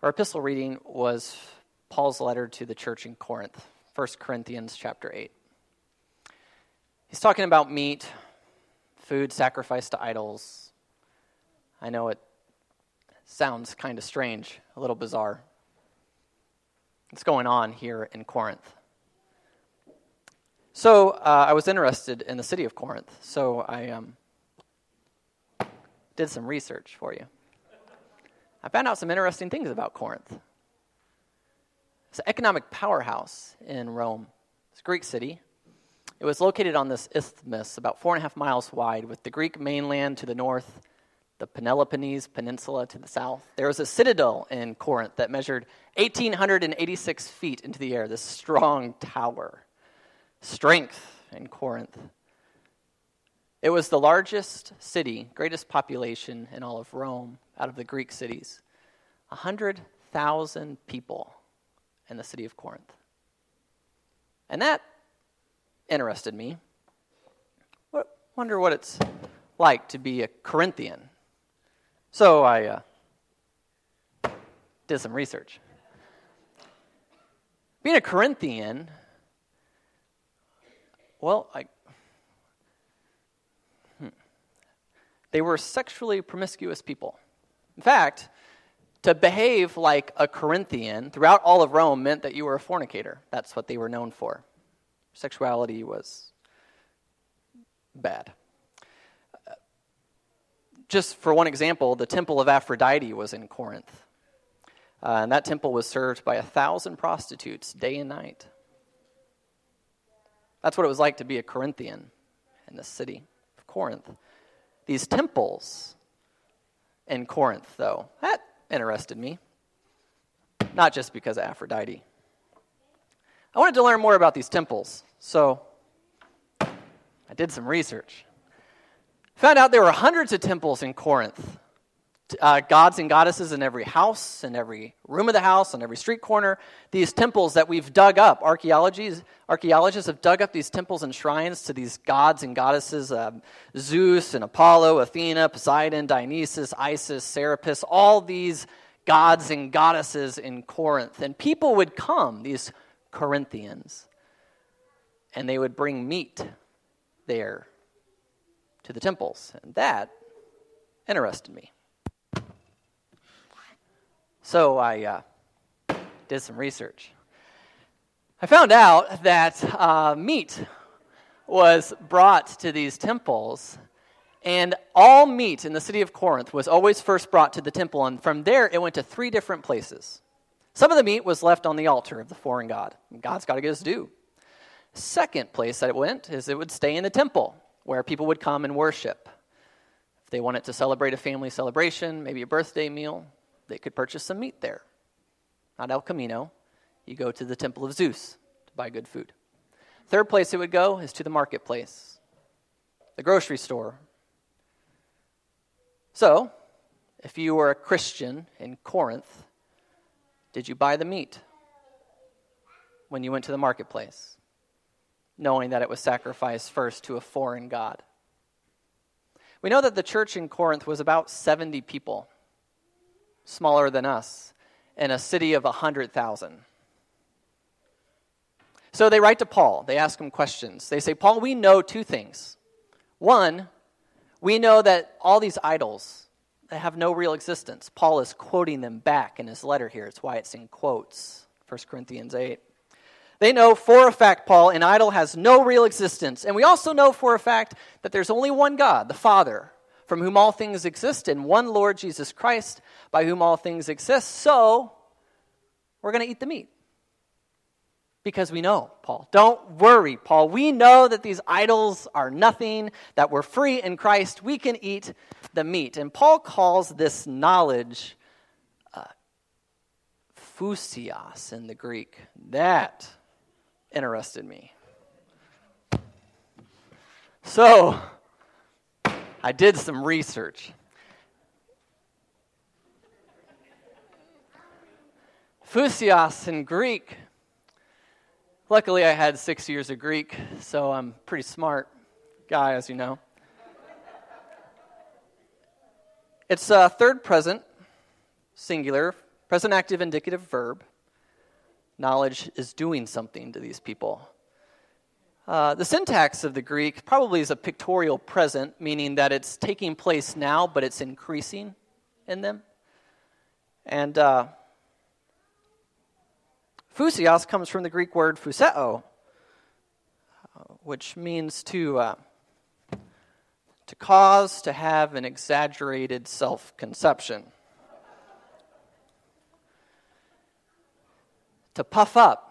Our epistle reading was Paul's letter to the church in Corinth, 1 Corinthians chapter 8. He's talking about meat, food sacrificed to idols. I know it sounds kind of strange, a little bizarre. What's going on here in Corinth? So I was interested in the city of Corinth, so I did some research for you. I found out some interesting things about Corinth. It's an economic powerhouse in Rome. It's a Greek city. It was located on this isthmus about 4.5 miles wide with the Greek mainland to the north, the Peloponnese Peninsula to the south. There was a citadel in Corinth that measured 1,886 feet into the air, this strong tower. Strength in Corinth. It was the largest city, greatest population in all of Rome, out of the Greek cities. 100,000 people in the city of Corinth. And that interested me. Wonder what it's like to be a Corinthian. So I did some research. Being a Corinthian, they were sexually promiscuous people. In fact, to behave like a Corinthian throughout all of Rome meant that you were a fornicator. That's what they were known for. Sexuality was bad. Just for one example, the temple of Aphrodite was in Corinth. And that temple was served by 1,000 prostitutes day and night. That's what it was like to be a Corinthian in the city of Corinth. These temples in Corinth, though, that interested me. Not just because of Aphrodite. I wanted to learn more about these temples, so I did some research. Found out there were hundreds of temples in Corinth. Gods and goddesses in every house, in every room of the house, on every street corner. These temples that we've dug up. Archaeologists have dug up these temples and shrines to these gods and goddesses. Zeus and Apollo, Athena, Poseidon, Dionysus, Isis, Serapis. All these gods and goddesses in Corinth. And people would come, these Corinthians, and they would bring meat there to the temples. And that interested me. So I did some research. I found out that meat was brought to these temples, and all meat in the city of Corinth was always first brought to the temple, and from there it went to 3 different places. Some of the meat was left on the altar of the foreign god. God's got to get his due. Second place that it went is it would stay in the temple, where people would come and worship. If they wanted to celebrate a family celebration, maybe a birthday meal, they could purchase some meat there. Not El Camino. You go to the temple of Zeus to buy good food. Third place it would go is to the marketplace, the grocery store. So, if you were a Christian in Corinth, did you buy the meat when you went to the marketplace, knowing that it was sacrificed first to a foreign god? We know that the church in Corinth was about 70 people, smaller than us, in a city of 100,000. So they write to Paul. They ask him questions. They say, Paul, we know 2 things. One, we know that all these idols, they have no real existence. Paul is quoting them back in his letter here. It's why it's in quotes, 1 Corinthians 8. They know for a fact, Paul, an idol has no real existence. And we also know for a fact that there's only one God, the Father, from whom all things exist, and one Lord Jesus Christ, by whom all things exist. So, we're going to eat the meat. Because we know, Paul. Don't worry, Paul. We know that these idols are nothing, that we're free in Christ. We can eat the meat. And Paul calls this knowledge phusios in the Greek. That interested me. So, I did some research. Phusios in Greek. Luckily, I had 6 years of Greek, so I'm a pretty smart guy, as you know. It's third present, singular, Present active indicative verb. Knowledge is doing something to these people. The syntax of the Greek probably is a pictorial present, meaning that it's taking place now, but it's increasing in them. And phusios comes from the Greek word phuseo, which means to cause to have an exaggerated self-conception. To puff up.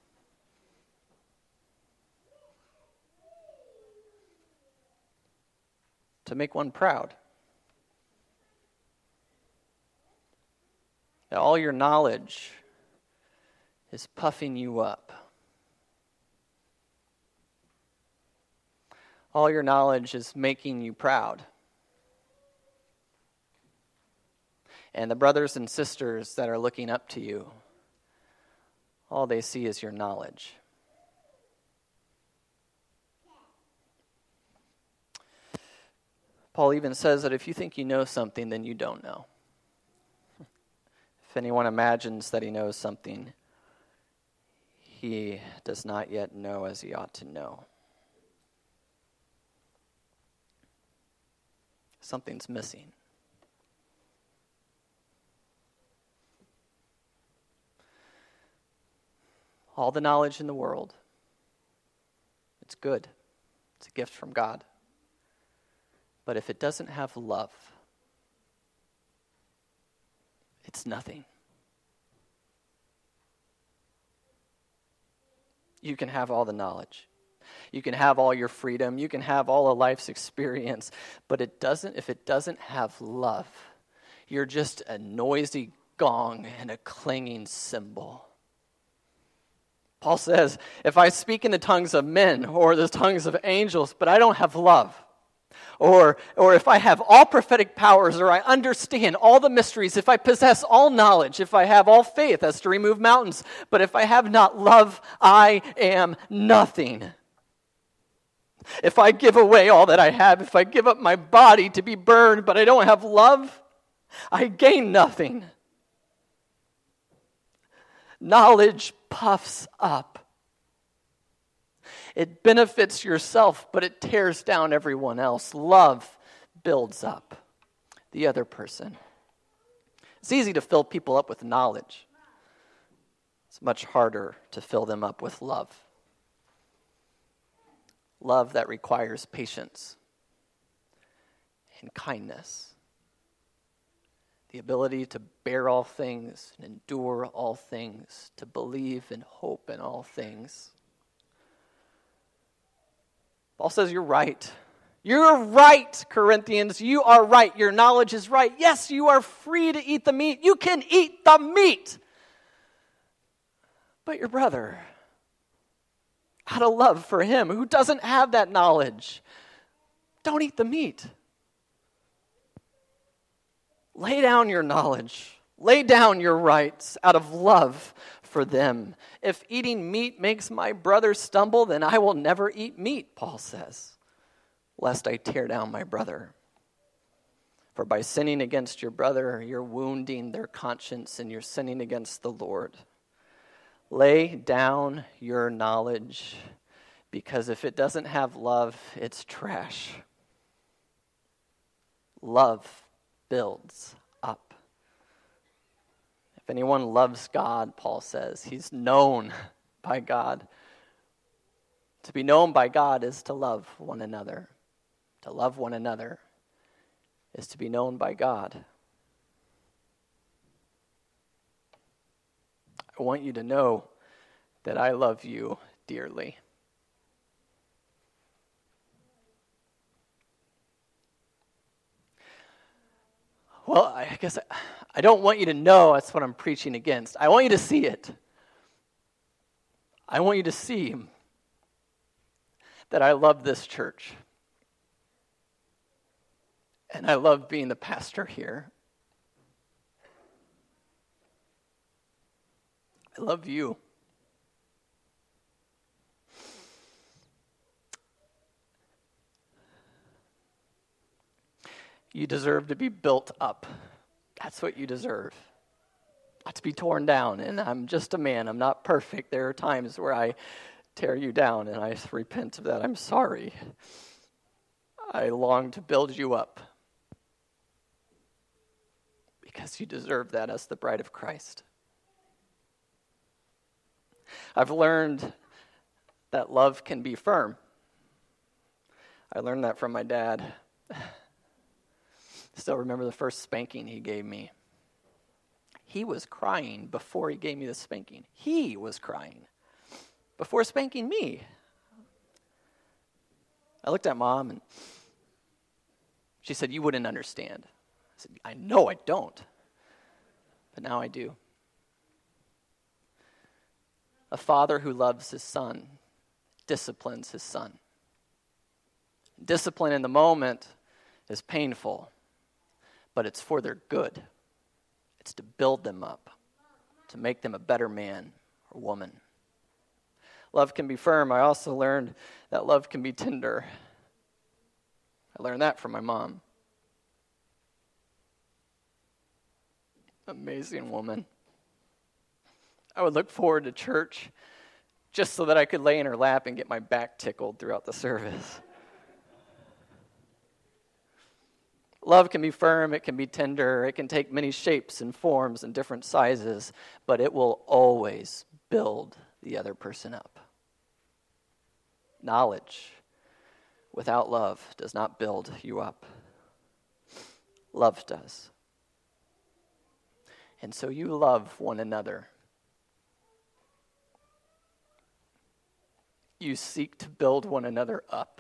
To make one proud. That all your knowledge is puffing you up. All your knowledge is making you proud. And the brothers and sisters that are looking up to you, all they see is your knowledge. Paul even says that if you think you know something, then you don't know. If anyone imagines that he knows something, he does not yet know as he ought to know. Something's missing. All the knowledge in the world, it's good. It's a gift from God. But if it doesn't have love, it's nothing. You can have all the knowledge. You can have all your freedom. You can have all of life's experience. But if it doesn't have love, you're just a noisy gong and a clanging cymbal. Paul says, if I speak in the tongues of men or the tongues of angels, but I don't have love, or if I have all prophetic powers, or I understand all the mysteries, if I possess all knowledge, if I have all faith as to remove mountains, but if I have not love, I am nothing. If I give away all that I have, if I give up my body to be burned, but I don't have love, I gain nothing. Knowledge puffs up. It benefits yourself, but it tears down everyone else. Love builds up the other person. It's easy to fill people up with knowledge. It's much harder to fill them up with love. Love that requires patience and kindness. The ability to bear all things and endure all things, to believe and hope in all things. Paul says, you're right. You're right, Corinthians. You are right. Your knowledge is right. Yes, you are free to eat the meat. You can eat the meat. But your brother, out of love for him who doesn't have that knowledge, don't eat the meat. Lay down your knowledge. Lay down your rights out of love for them. If eating meat makes my brother stumble, then I will never eat meat, Paul says, lest I tear down my brother. For by sinning against your brother, you're wounding their conscience and you're sinning against the Lord. Lay down your knowledge, because if it doesn't have love, it's trash. Love builds up. If anyone loves God, Paul says, he's known by God. To be known by God is to love one another. To love one another is to be known by God. I want you to know that I love you dearly. Well, I guess I don't want you to know that's what I'm preaching against. I want you to see it. I want you to see that I love this church. And I love being the pastor here. I love you. You deserve to be built up. That's what you deserve. to be torn down, and I'm just a man. I'm not perfect. There are times where I tear you down, and I repent of that. I'm sorry. I long to build you up because you deserve that as the bride of Christ. I've learned that love can be firm. I learned that from my dad. Still remember the first spanking he gave me. He was crying before he gave me the spanking. He was crying before spanking me. I looked at Mom and she said, "You wouldn't understand." I said, "I know I don't, but now I do." A father who loves his son disciplines his son. Discipline in the moment is painful, but it's for their good. It's to build them up, to make them a better man or woman. Love can be firm. I also learned that love can be tender. I learned that from my mom. Amazing woman. I would look forward to church just so that I could lay in her lap and get my back tickled throughout the service. Love can be firm, it can be tender, it can take many shapes and forms and different sizes, but it will always build the other person up. Knowledge without love does not build you up. Love does. And so you love one another. You seek to build one another up.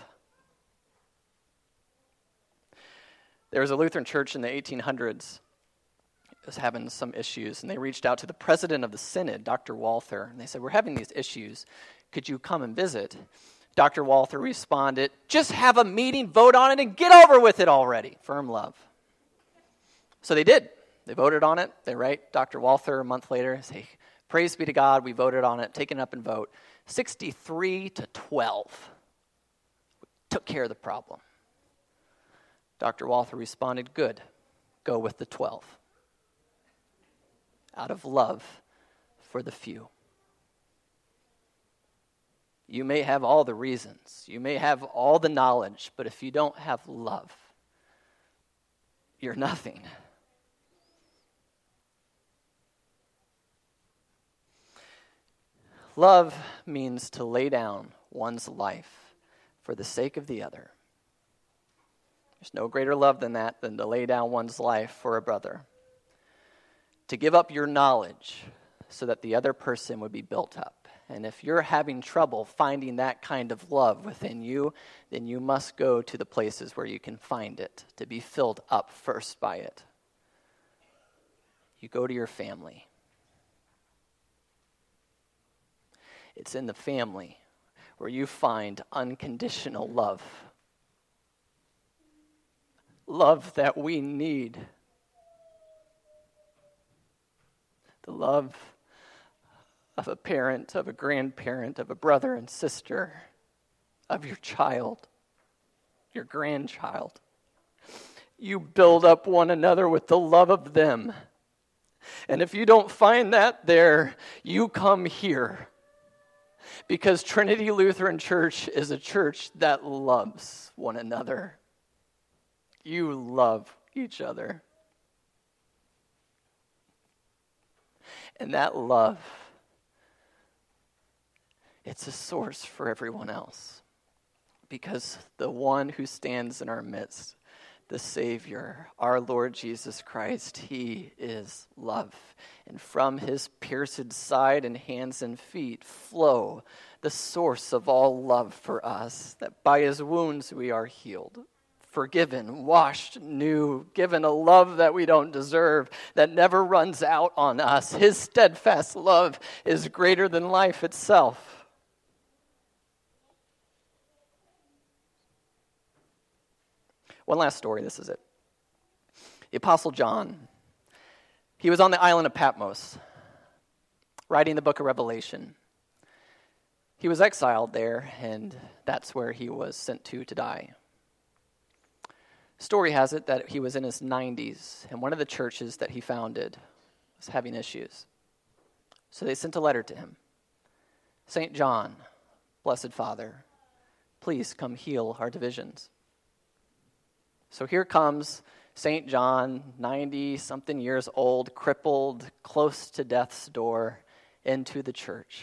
There was a Lutheran church in the 1800s that was having some issues, and they reached out to the president of the synod, Dr. Walther, and they said, "We're having these issues. Could you come and visit?" Dr. Walther responded, "Just have a meeting, vote on it, and get over with it already." Firm love. So they did. They voted on it. They write Dr. Walther a month later, say, "Praise be to God, we voted on it, take it up and vote." 63-12. We took care of the problem. Dr. Walther responded, "Good, go with the 12. Out of love for the few." You may have all the reasons, you may have all the knowledge, but if you don't have love, you're nothing. Love means to lay down one's life for the sake of the other. There's no greater love than that, than to lay down one's life for a brother. To give up your knowledge so that the other person would be built up. And if you're having trouble finding that kind of love within you, then you must go to the places where you can find it, to be filled up first by it. You go to your family. It's in the family where you find unconditional love. Love that we need. The love of a parent, of a grandparent, of a brother and sister, of your child, your grandchild. You build up one another with the love of them. And if you don't find that there, you come here. Because Trinity Lutheran Church is a church that loves one another. You love each other. And that love, it's a source for everyone else. Because the one who stands in our midst, the Savior, our Lord Jesus Christ, he is love. And from his pierced side and hands and feet flow the source of all love for us, that by his wounds we are healed, forgiven, washed new, given a love that we don't deserve, that never runs out on us. His steadfast love is greater than life itself. One last story, this is it. The Apostle John, he was on the island of Patmos, writing the book of Revelation. He was exiled there, and that's where he was sent to die. Story has it that he was in his 90s, and one of the churches that he founded was having issues. So they sent a letter to him. St. John, Blessed Father, please come heal our divisions. So here comes St. John, 90-something years old, crippled, close to death's door, into the church.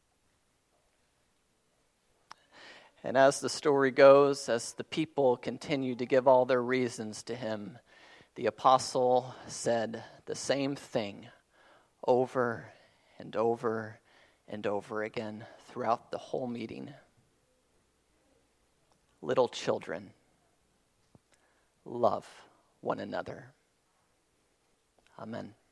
And as the story goes, as the people continued to give all their reasons to him, the apostle said the same thing over and over and over again throughout the whole meeting. Little children, love one another. Amen.